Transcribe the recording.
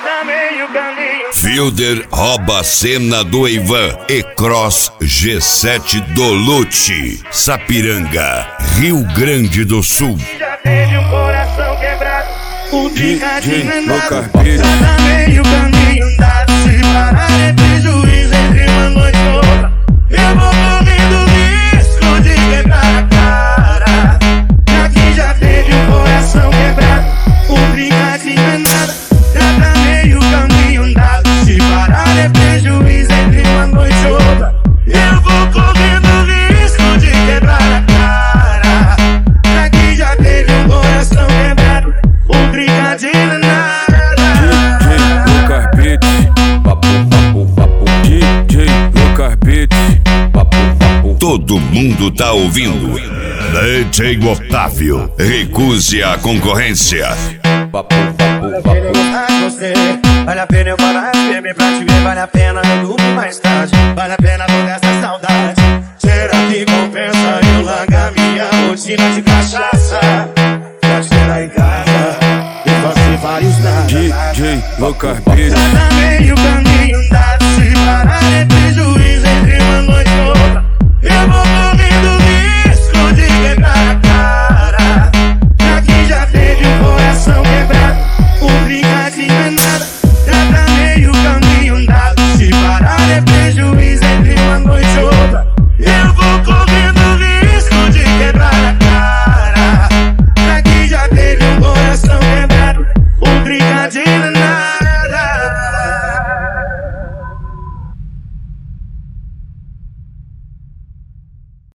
Fielder rouba a cena do Ivan e Cross G7 do Lute, Sapiranga, Rio Grande do Sul. Já teve um coração quebrado, o picadinho é nada. Tá meio caminho andado, se parar é prejuízo entre uma noite e outra. Eu vou correndo risco de quebrar a cara. Aqui já teve um coração quebrado, o picadinho é nada. Tá meio caminho andado, se parar é prejuízo entre uma noite e outra. Eu vou correndo risco de quebrar a cara. Aqui já teve um coração quebrado, o brincadeira é nada. DJ Lucas Beats, papo, DJ Lucas Beats, papo. Todo mundo tá ouvindo. DJ Otávio, recuse a concorrência. Vale a pena eu parar de beber pra te ver, vale a pena eu dormir mais tarde, vale a pena toda essa saudade. Será que compensa eu largar minha rotina de cachaça pra te ter lá em casa e fazer vários nada? DJ Lucas Beats. Tá meio caminho andado, se parar é prejuízo entre uma noite e outra. Eu vou